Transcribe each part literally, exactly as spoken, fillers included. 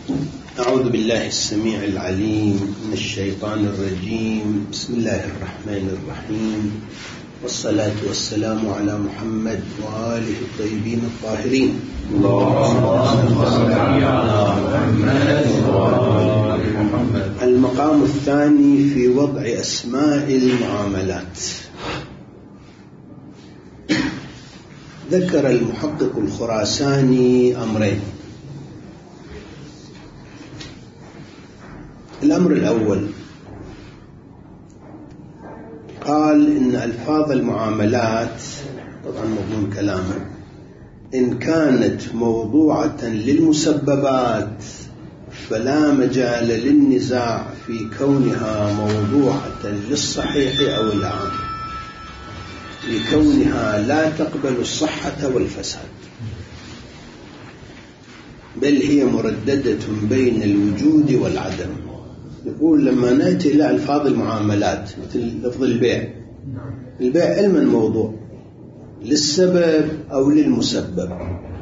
أعوذ بالله السميع العليم من الشيطان الرجيم. بسم الله الرحمن الرحيم، والصلاة والسلام على محمد وآله الطيبين الطاهرين. المقام الثاني في وضع أسماء المعاملات. ذكر المحقق الخراساني أمرين. الأمر الأول قال إن ألفاظ المعاملات، طبعا مضمون كلامه، إن كانت موضوعة للمسببات فلا مجال للنزاع في كونها موضوعة للصحيح أو العام، لكونها لا تقبل الصحة والفساد، بل هي مرددة بين الوجود والعدم. يقول لما نأتي إلى ألفاظ المعاملات مثل لفظ البيع، البيع علما موضوع للسبب أو للمسبب.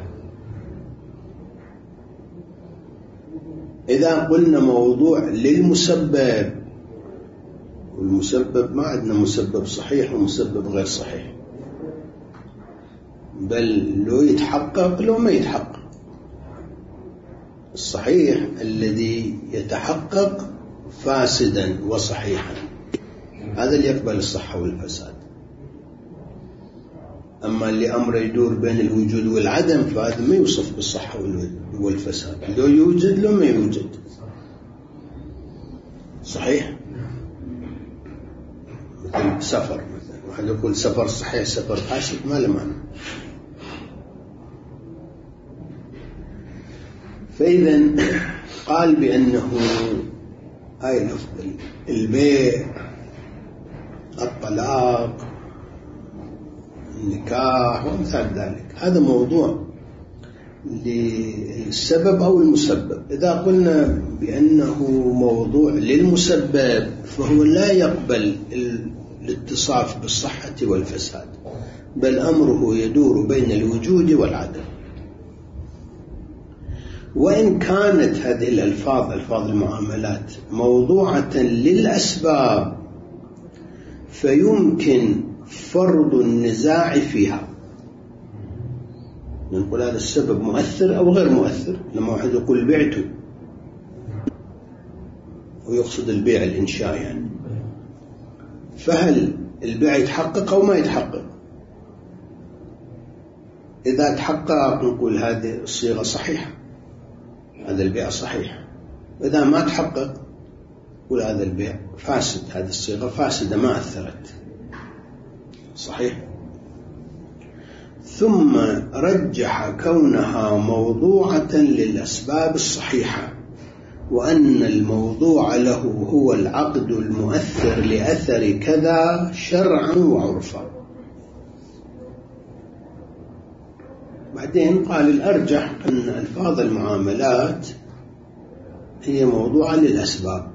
إذا قلنا موضوع للمسبب، والمسبب ما عندنا مسبب صحيح ومسبب غير صحيح، بل لو يتحقق لو ما يتحقق. الصحيح الذي يتحقق فاسدا وصحيحا، هذا اللي يقبل الصحة والفساد. أما اللي أمره يدور بين الوجود والعدم فهذا ما يوصف بالصحة والفساد، لو يوجد لو ما يوجد. صحيح؟ مثل سفر، مثلا واحد يقول سفر صحيح سفر فاسد، ما له معنى. فإذا قال بأنه هاي لفظ البيع، الطلاق، النكاح ومثال ذلك، هذا موضوع للسبب أو المسبب. إذا قلنا بأنه موضوع للمسبب فهو لا يقبل الاتصاف بالصحة والفساد، بل أمره يدور بين الوجود والعدم. وإن كانت هذه الألفاظ ألفاظ المعاملات موضوعة للأسباب فيمكن فرض النزاع فيها. نقول هذا السبب مؤثر أو غير مؤثر. لما واحد يقول بعته ويقصد البيع الإنشاء يعني، فهل البيع يتحقق أو ما يتحقق؟ إذا تحقق نقول هذه الصيغة صحيحة، هذا البيع صحيح. وإذا ما تحقق نقول هذا البيع فاسد، هذه الصيغة فاسدة ما أثرت. صحيح؟ ثم رجح كونها موضوعة للأسباب الصحيحة، وأن الموضوع له هو العقد المؤثر لأثر كذا شرعا وعرفا. بعدين قال الأرجح أن ألفاظ المعاملات هي موضوعة للأسباب،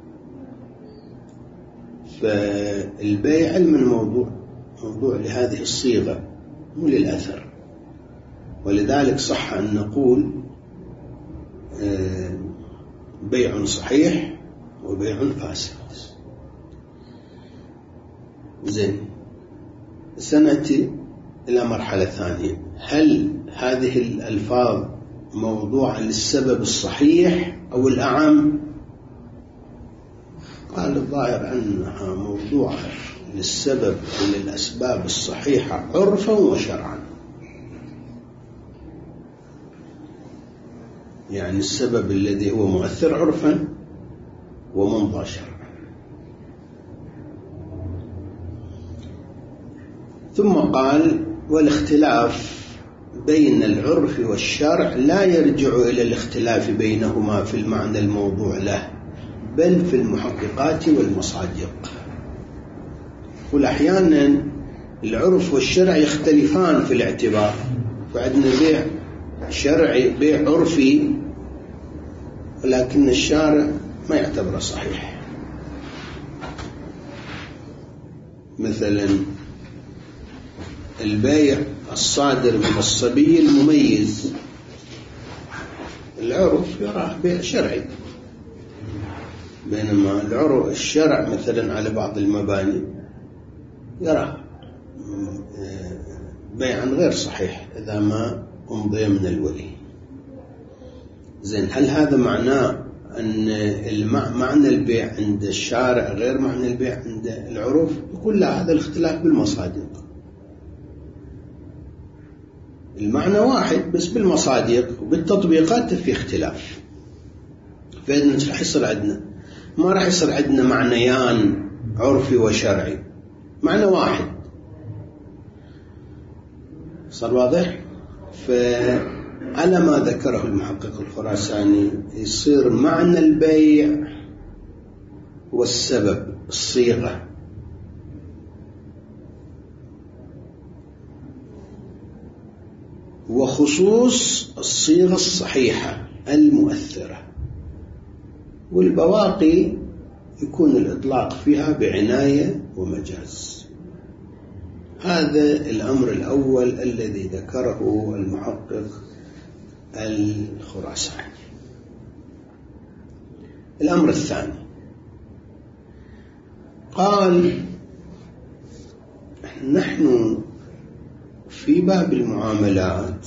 فالبيع علم الموضوع موضوع لهذه الصيغة مو للأثر، ولذلك صح أن نقول بيع صحيح وبيع فاسد. زين، سنأتي إلى مرحلة ثانية. هل هذه الألفاظ موضوعة للسبب الصحيح أو الأعم؟ قال الظاهر أنها موضوعة للسبب وللأسباب الصحيحة عرفا وشرعا. يعني السبب الذي هو مؤثر عرفا وممضى شرعا. ثم قال والاختلاف بين العرف والشرع لا يرجع إلى الاختلاف بينهما في المعنى الموضوع له، بل في المحققات والمصادق. والأحيانا العرف والشرع يختلفان في الاعتبار، فعندنا بيع شرعي بيع عرفي ولكن الشارع ما يعتبره صحيح. مثلا البيع الصادر من الصبي المميز العرف يراه بيع شرعي، بينما العرف الشرع مثلا على بعض المباني يراه بيعا غير صحيح إذا ما أمضي من الولي. زين، هل هذا معناه أن معنى البيع عند الشارع غير معنى البيع عند العرف؟ يقول لا، هذا الاختلاف بالمصادق. المعنى واحد بس بالمصادق وبالتطبيقات في اختلاف. فإذا راح يصير عندنا ما راح يصير عندنا معنيان عرفي وشرعي، معنى واحد. صار واضح؟ فعلى ما ذكره المحقق الخراساني يصير معنى البيع والسبب الصيغة، وخصوص الصيغة الصحيحة المؤثرة، والبواقي يكون الإطلاق فيها بعناية ومجاز. هذا الأمر الأول الذي ذكره المحقق الخراساني. الأمر الثاني قال: نحن في باب المعاملات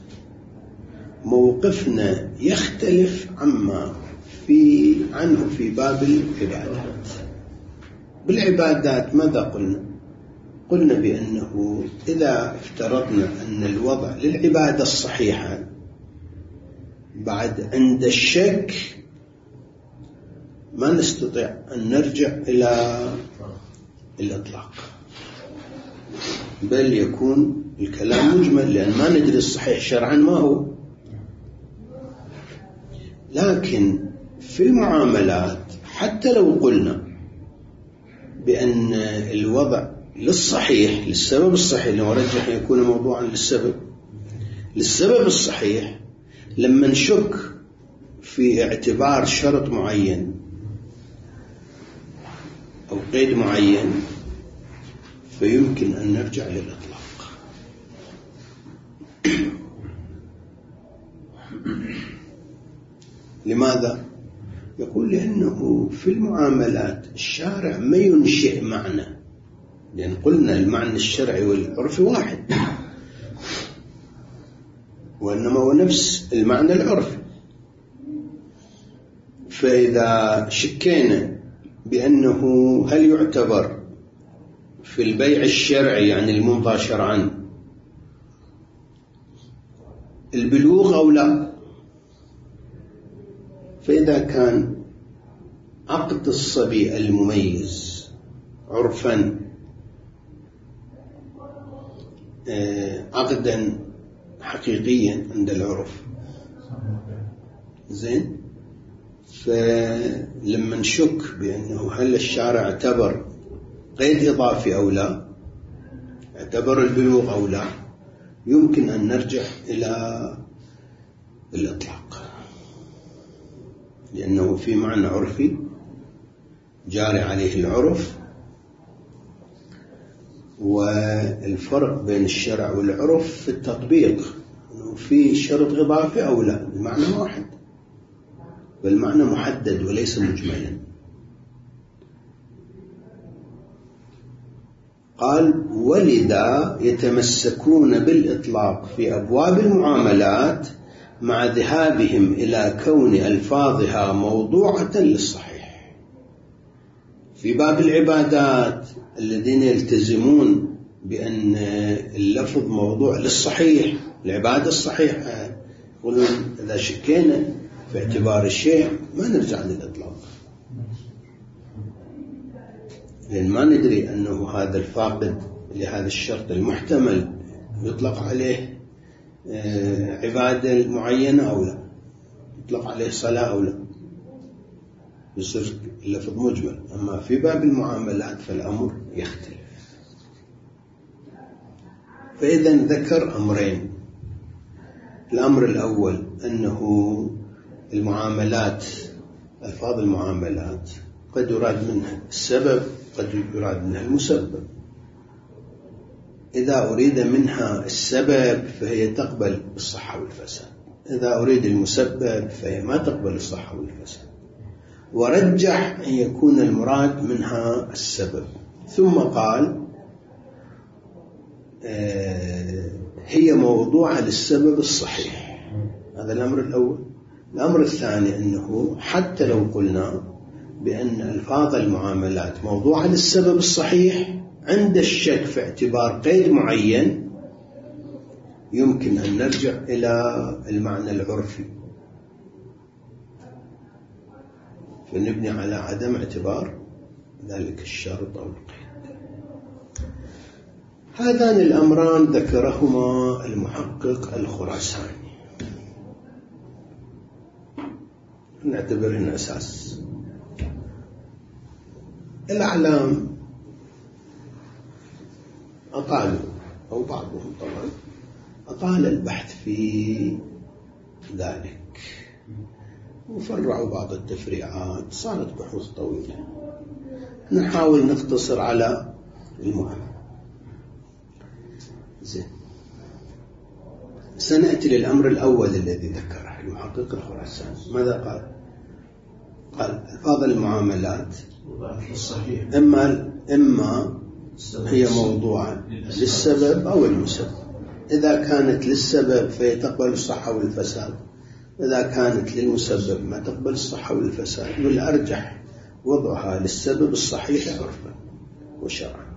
موقفنا يختلف عما في عنه في باب العبادات. بالعبادات ماذا قلنا؟ قلنا بأنه إذا افترضنا أن الوضع للعبادة الصحيحة بعد عند الشك ما نستطيع أن نرجع إلى الإطلاق، بل يكون الكلام مجمل لأن ما ندري الصحيح شرعا ما هو. لكن في المعاملات حتى لو قلنا بأن الوضع للصحيح للسبب الصحيح، لو رجح يكون موضوعا للسبب للسبب الصحيح، لما نشك في اعتبار شرط معين أو قيد معين فيمكن أن نرجع للإطلاق. لماذا؟ يقول لأنه في المعاملات الشارع ما ينشئ معنى، لأن قلنا المعنى الشرعي والعرفي واحد، وإنما هو نفس المعنى العرفي. فإذا شكينا بأنه هل يعتبر في البيع الشرعي يعني الممضى شرعا البلوغ أو لا، فإذا كان عقد الصبي المميز عرفا عقدا حقيقيا عند العرف، زين، فلما نشك بأنه هل الشارع اعتبر قيد إضافي أو لا، اعتبر البلوغ أو لا، يمكن أن نرجع إلى الإطلاق، لأنه في معنى عرفي جاري عليه العرف. والفرق بين الشرع والعرف في التطبيق، أنه في شرط إضافي أو لا، بمعنى واحد، بالمعنى محدد وليس مجملا. قال: ولذا يتمسكون بالإطلاق في أبواب المعاملات مع ذهابهم إلى كون ألفاظها موضوعة للصحيح. في باب العبادات الذين يلتزمون بأن اللفظ موضوع للصحيح، العبادة الصحيحة، يقولون إذا شكينا في اعتبار الشيء ما نرجع للإطلاق، لأن ما ندري أنه هذا الفاقد لهذا الشرط المحتمل يطلق عليه عبادة معينة أو لا، يطلق عليه صلاة أو لا، يصير اللفظ مجمل. أما في باب المعاملات فالأمر يختلف. فإذا ذكر أمرين: الأمر الأول أنه المعاملات، ألفاظ المعاملات قد يراد منها السبب، قد يراد منها المسبب. إذا أريد منها السبب فهي تقبل الصحة والفساد، إذا أريد المسبب فهي ما تقبل الصحة والفساد، ورجح أن يكون المراد منها السبب. ثم قال هي موضوعة للسبب الصحيح. هذا الأمر الأول. الأمر الثاني أنه حتى لو قلنا بأن ألفاظ المعاملات موضوعة للسبب الصحيح، عند الشك في اعتبار قيد معين يمكن أن نرجع إلى المعنى العرفي فنبني على عدم اعتبار ذلك الشرط أو القيد. هذان الأمران ذكرهما المحقق الخراساني، نعتبرهن أساس. الأعلام أطالوا، أو بعضهم طبعا أطال البحث في ذلك وفرعوا بعض التفريعات، صارت بحوث طويلة. نحاول نختصر على المهم. زين، سنأتي للأمر الأول الذي ذكره المحقق الخراساني. ماذا قال؟ قال ألفاظ المعاملات إما إما هي موضوعة للسبب أو المسبب. إذا كانت للسبب فهي تقبل الصحة والفساد، إذا كانت للمسبب ما تقبل الصحة والفساد، والأرجح وضعها للسبب الصحيح عرفا وشرعا.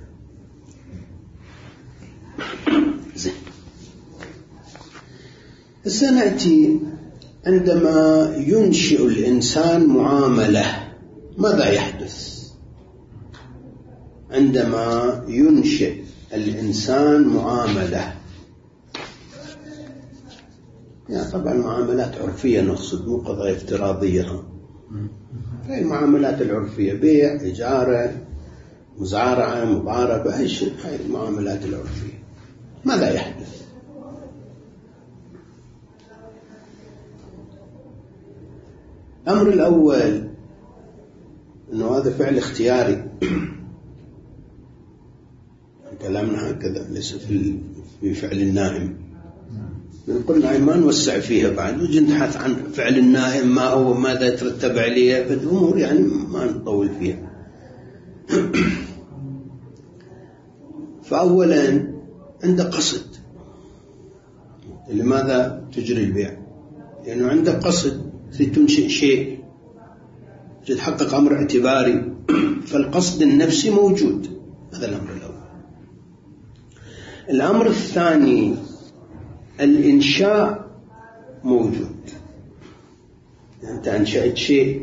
زين، سنأتي عندما ينشئ الإنسان معاملة ماذا يحدث؟ عندما ينشئ الإنسان معاملة، يعني طبعا معاملات عرفية نقصد، مو قضايا افتراضية. هاي المعاملات العرفية، بيع، إجارة، مزارعة، مضاربة، هاي شيء، هاي المعاملات العرفية. ماذا يحدث؟ الأمر الأول أنه هذا فعل اختياري. كلامنا هكذا، ليس في فعل النائم. قلنا ما نوسع فيها بعد، وجي نبحث عن فعل النائم ما هو، ماذا يترتب عليه، فالأمور يعني ما نطول فيها. فأولا عند قصد. لماذا تجري البيع؟ لأنه يعني عندك قصد تنشئ شيء، تتحقق أمر اعتباري، فالقصد النفسي موجود. هذا الأمر الأول. الأمر الثاني الإنشاء موجود، يعني أنت أنشأت شيء،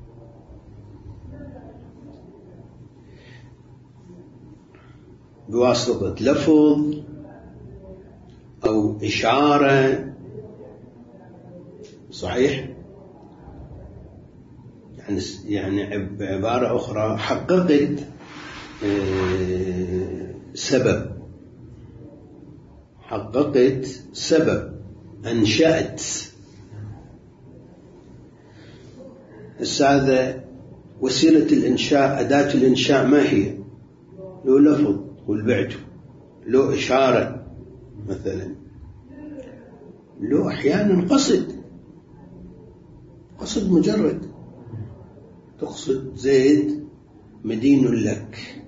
بواسطة لفظ أو إشارة، صحيح؟ يعني يعني بعبارة أخرى حققت سبب، حققت سبب، أنشأت. هذا وسيلة الإنشاء، أداة الإنشاء ما هي؟ لو لفظ والبعته، لو إشارة مثلا، لو أحيانا قصد، قصد مجرد، تقصد زيد مدين لك،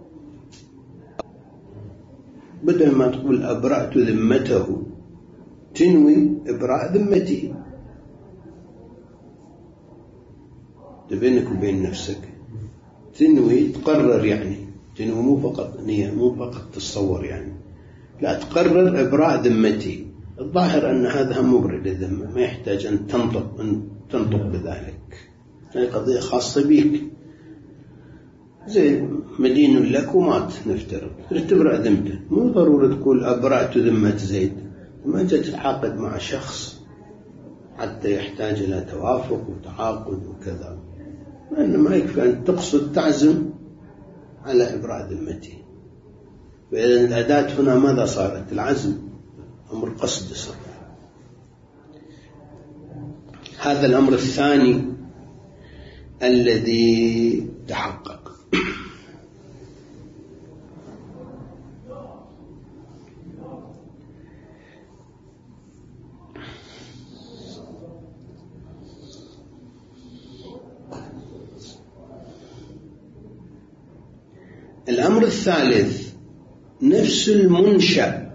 بدل ما تقول أبرأت ذمته تنوي إبراء ذمتي، بينك وبين نفسك تنوي، تقرر، يعني تنوي مو فقط نية، مو فقط تتصور، يعني لا، تقرر إبراء ذمتي. الظاهر أن هذا مبرر للذمة، ما يحتاج أن تنطق أن تنطق بذلك، هذه قضية خاصة بك. زي مدين لك ومات نفترض، تبرأ ذمته، مو ضروري تقول أبرأت ذمة زيد. ما أنت تتعاقد مع شخص حتى يحتاج إلى توافق وتعاقد وكذا، إنما يكفي أن تقصد تعزم على إبراء ذمته. فإذا الأداة هنا ماذا صارت؟ العزم، أمر قصد صار. هذا الأمر الثاني الذي تحقق. الأمر الثالث نفس المنشأ.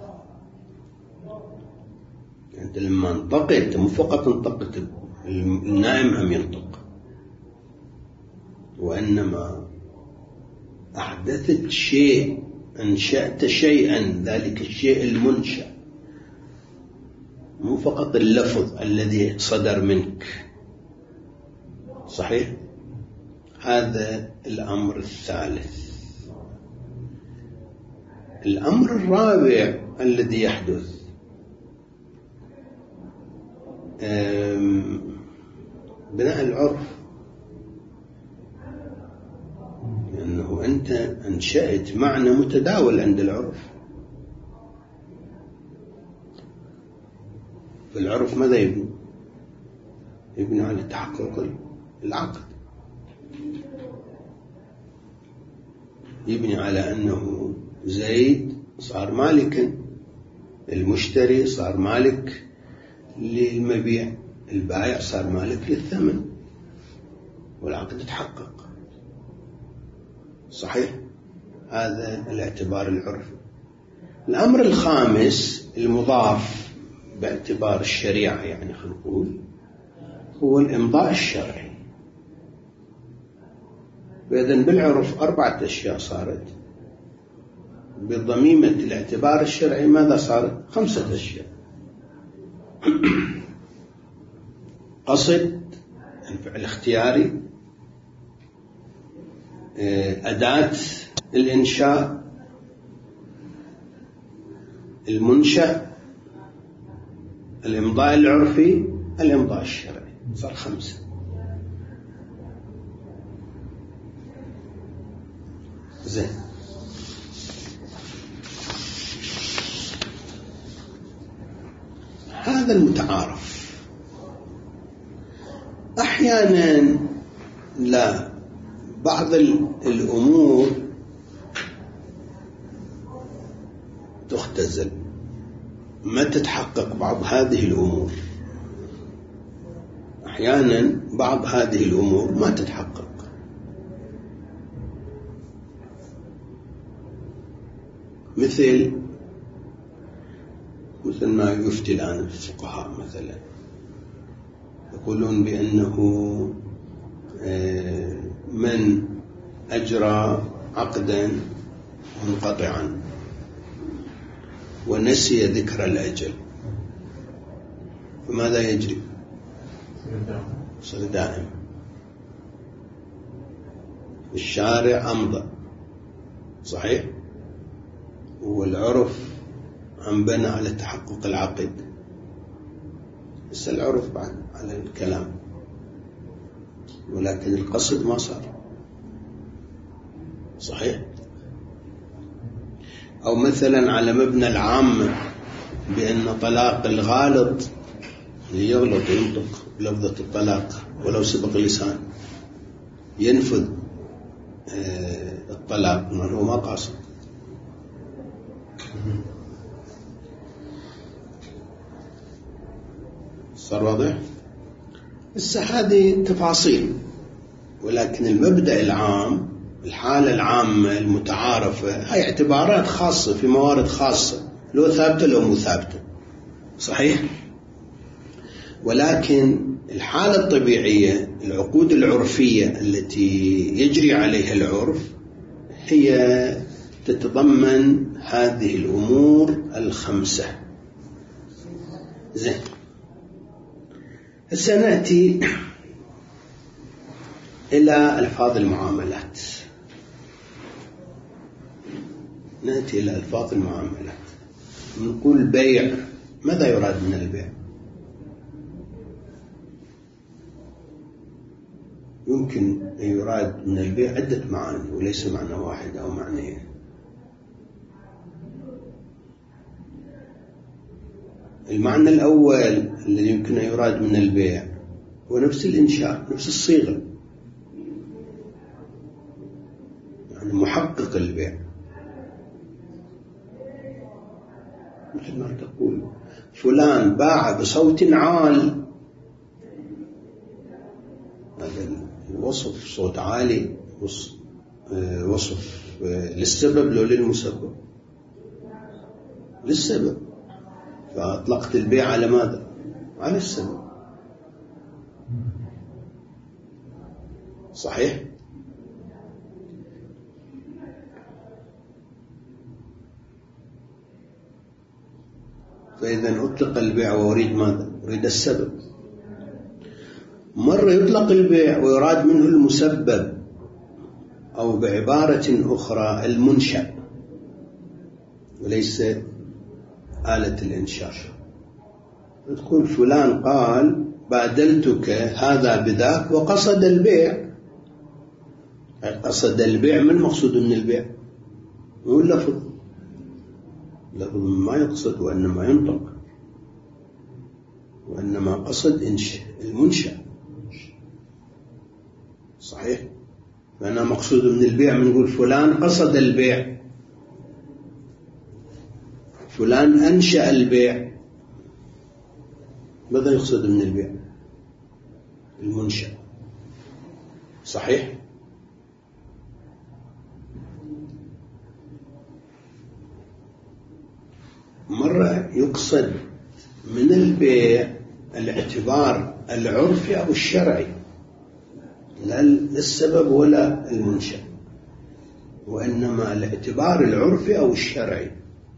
أنت لما انطقت مو فقط انطقت، النائم هم ينطق، وإنما أحدثت شيء، أنشأت شيئا، ذلك الشيء المنشأ، مو فقط اللفظ الذي صدر منك. صحيح؟ هذا الأمر الثالث. الأمر الرابع الذي يحدث بناء العرف، لأنه أنت أنشأت معنى متداول عند العرف. فالعرف ماذا يبني؟ يبني على تحقق العقد، يبني على أنه زيد صار مالكا، المشتري صار مالك للمبيع، البائع صار مالك للثمن، والعقد تحقق. صحيح؟ هذا الاعتبار العرفي. الأمر الخامس المضاف باعتبار الشريعة، يعني خلينا نقول، هو الإمضاء الشرعي. وإذن بالعرف أربعة أشياء صارت، بضميمة الاعتبار الشرعي ماذا صارت؟ خمسة أشياء. قصد، الفعل اختياري، أداة الإنشاء، المنشأ، الإمضاء العرفي، الإمضاء الشرعي. صار خمسة. زين. هذا المتعارف. أحيانا لا، بعض الأمور تختزل، ما تتحقق بعض هذه الأمور. أحيانا بعض هذه الأمور ما تتحقق، مثل مثل ما يفتي الآن الفقهاء مثلا، يقولون بأنه من أجرى عقدا منقطعا ونسي ذكر الأجل فماذا يجري؟ صار دائم. الشارع أمضى، صحيح، والعرف أنبنى على تحقق العقد، بس العرف بعد على الكلام، ولكن القصد ما صار. صحيح. أو مثلا على مبنى العامة بأن طلاق الغالط اللي يغلط ينطق بلفظة الطلاق ولو سبق لسان ينفذ الطلاق، ما هو ما قاصد. صار واضح؟ بس هذه تفاصيل، ولكن المبدأ العام، الحالة العامة المتعارفة، هاي اعتبارات خاصة في موارد خاصة، لو ثابتة لو مو ثابتة. صحيح؟ ولكن الحالة الطبيعية، العقود العرفية التي يجري عليها العرف، هي تتضمن هذه الأمور الخمسة. زين. هسه نأتي إلى ألفاظ المعاملات. نأتي إلى ألفاظ المعاملات. نقول بيع، ماذا يراد من البيع؟ يمكن أن يراد من البيع عدة معاني وليس معنى واحد أو معنيين. المعنى الأول الذي يمكن أن يراد من البيع هو نفس الإنشاء، نفس الصيغة، يعني محقق البيع، مثل ما تقول فلان باع بصوت عال. هذا الوصف صوت عالي وصف للسبب لو للمسبب؟ للسبب، فأطلقت البيع على ماذا؟ على السبب. صحيح؟ فإذا أطلق البيع وأريد ماذا؟ أريد السبب. مرة يطلق البيع ويراد منه المسبب، أو بعبارة أخرى المنشأ، وليس آلة الإنشاء. تقول فلان قال بادلتك هذا بذاك وقصد البيع. قصد البيع، ما المقصود من البيع؟ هو اللفظ، لفظ ما يقصد وإنما ينطق، وإنما قصد إنشاء المنشأ. صحيح؟ فأنا مقصود من البيع من نقول فلان قصد البيع، فلان أنشأ البيع. ماذا يقصد من البيع؟ المنشأ. صحيح؟ مرة يقصد من البيع الاعتبار العرفي أو الشرعي، لا السبب ولا المنشأ، وإنما الاعتبار العرفي أو الشرعي.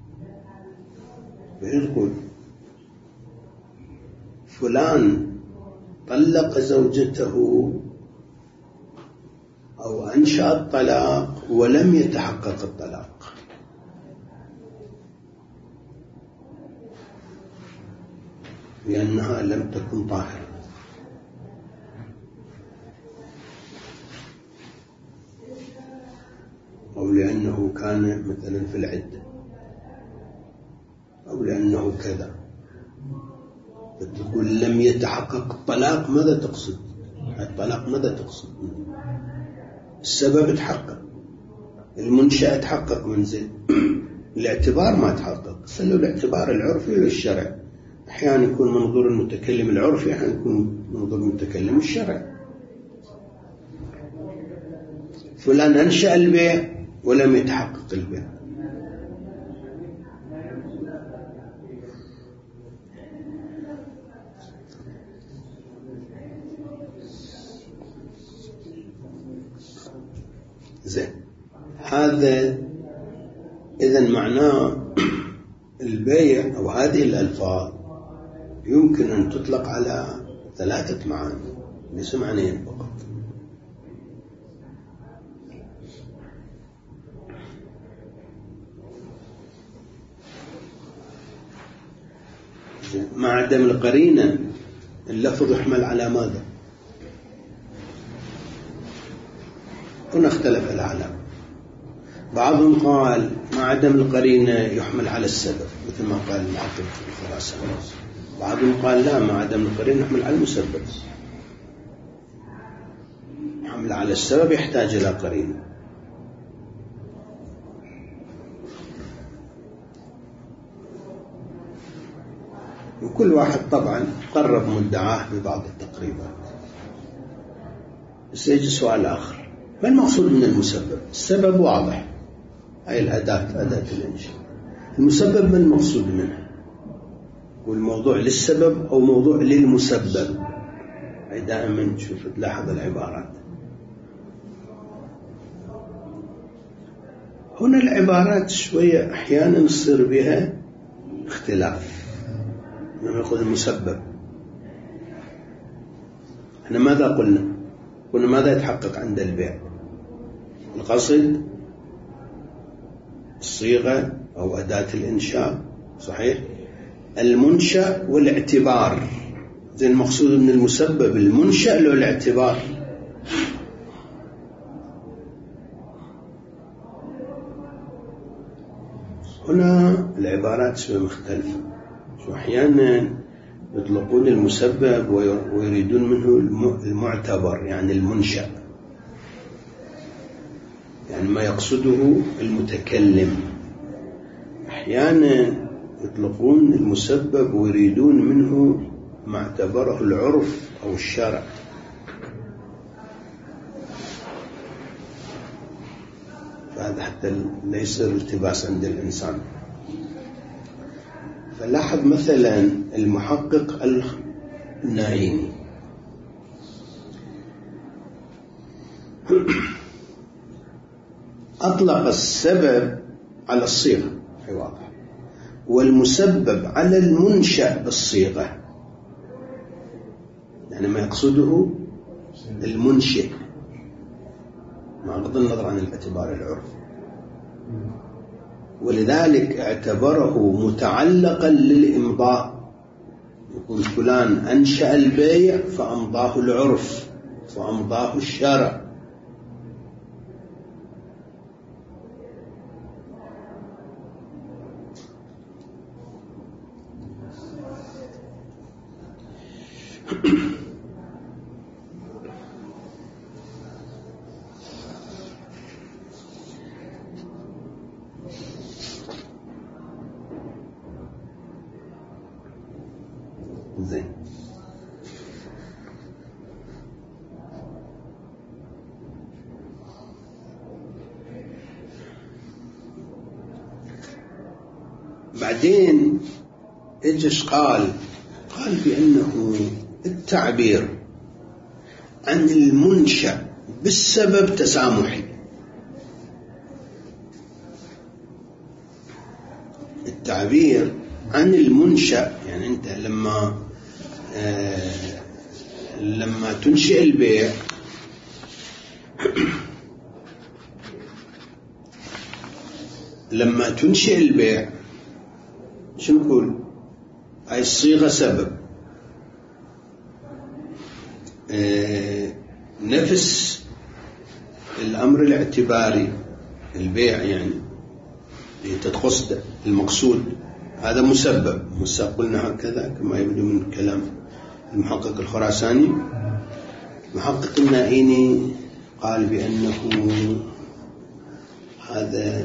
فيقول فلان طلق زوجته أو أنشأ الطلاق ولم يتحقق الطلاق، لأنها لم تكن طاهرة. أو لأنه كان مثلا في العدة، أو لأنه كذا. فتقول لم يتحقق الطلاق، ماذا تقصد؟ الطلاق ماذا تقصد؟ السبب تحقق، المنشأ تحقق من زين، الاعتبار ما تحقق. سلوا الاعتبار العرفي والشرعي. أحيانا يكون منظور المتكلم العرفي، أحيانا يكون منظور المتكلم الشرعي. فلان أنشأ البيع ولم يتحقق البيع. زين، هذا إذن معناه البيع أو هذه الألفاظ يمكن أن تطلق على ثلاثة معاني، ليس معنيين فقط. مع عدم القرينة اللفظ يحمل على ماذا؟ هنا اختلف العلماء. بعضهم قال مع عدم القرينة يحمل على السبب، مثل ما قال المحقق في الخلاصة. بعضهم قال لا، مع عدم القرينة يحمل على المسبب. يحمل على السبب يحتاج إلى قرينة. وكل واحد طبعا قرب مدعاه ببعض التقريبات. سيجي سؤال آخر، ما المقصود من المسبب؟ السبب واضح، هاي الأداة، أداة الإنشاء. المسبب ما المقصود منه؟ والموضوع للسبب أو موضوع للمسبب؟ هاي دائما شوف تلاحظ العبارات. هنا العبارات شوية أحيانا يصير بها اختلاف. لما يقول المسبب، احنا ماذا قلنا؟ قلنا ماذا يتحقق عند البيع؟ القصد، الصيغة أو أداة الإنشاء. صحيح؟ المنشأ والاعتبار. زي المقصود من المسبب المنشأ لو الاعتبار. هنا العبارات شوية مختلفة. شو أحيانا يطلقون المسبب ويريدون منه المعتبر، يعني المنشأ، يعني ما يقصده المتكلم. أحيانا يطلقون المسبب ويريدون منه ما اعتبره العرف أو الشرع. هذا حتى لا يصير التباس عند الإنسان. فلاحظ مثلا المحقق النائيني أطلق السبب على الصيغة، هي واضح، والمسبب على المنشأ بالصيغة، يعني ما يقصده المنشئ مع بغض النظر عن الاعتبار العرفي، ولذلك اعتبره متعلقا للإمضاء، يقول فلان أنشأ البيع فأمضاه العرف فأمضاه الشرع. زين. بعدين ايش قال؟ قال بأنه التعبير عن المنشأ بالسبب تسامحي. التعبير عن المنشأ يعني أنت لما آه لما تنشئ البيع لما تنشئ البيع شو نقول؟ هاي الصيغة سبب، آه نفس الأمر الاعتباري البيع يعني تتخص المقصود هذا مسبب، قلنا هكذا كما يبدو من كلام المحقق الخراساني. محقق النائيني قال بأنه هذا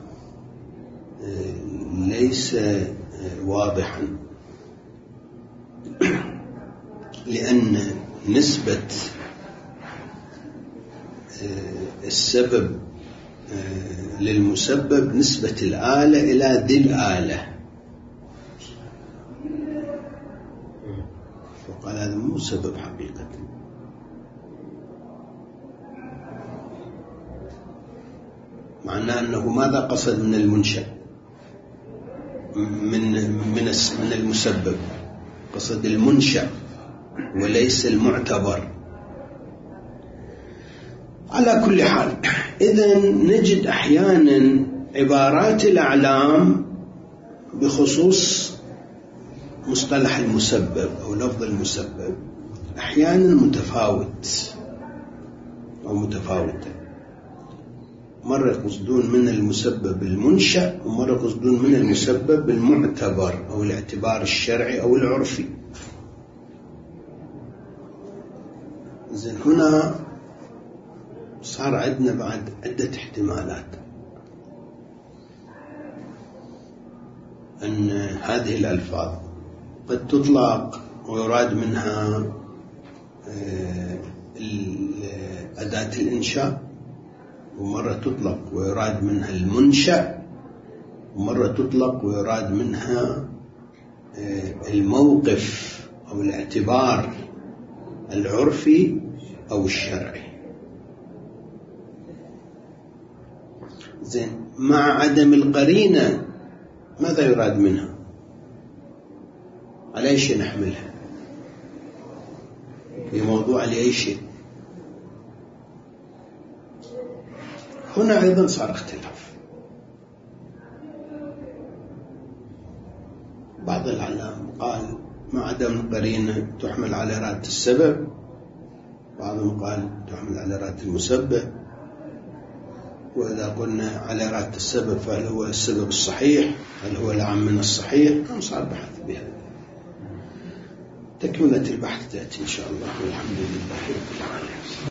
ليس واضحا، لأن نسبة السبب للمسبب نسبة الآلة إلى ذي الآلة، فقال هذا مو سبب حقيقة. معناه أنه ماذا قصد من المنشأ من من من المسبب؟ قصد المنشأ وليس المعتبر. على كل حال إذن نجد أحيانا عبارات الأعلام بخصوص مصطلح المسبب أو لفظ المسبب أحيانا متفاوت أو متفاوتة، مرة يقصدون من المسبب المنشأ ومرة يقصدون من المسبب المعتبر أو الاعتبار الشرعي أو العرفي. إذن هنا صار عندنا بعد عدة احتمالات أن هذه الألفاظ قد تطلق ويراد منها أداة الإنشاء، ومرة تطلق ويراد منها المنشأ، ومرة تطلق ويراد منها الموقف أو الاعتبار العرفي أو الشرعي. زين، مع عدم القرينة ماذا يراد منها؟ على أي شيء نحملها؟ في موضوع لأي شيء؟ هنا أيضا صار اختلاف. بعض العلماء قال مع عدم القرينة تحمل على إرادة السبب، بعضهم قال تحمل على إرادة المسبب، وإذا قلنا على إرادة السبب فهل هو السبب الصحيح؟ هل هو العام من الصحيح؟ أم صار بحث بهذا. تكملة البحث تأتي إن شاء الله، والحمد لله رب العالمين.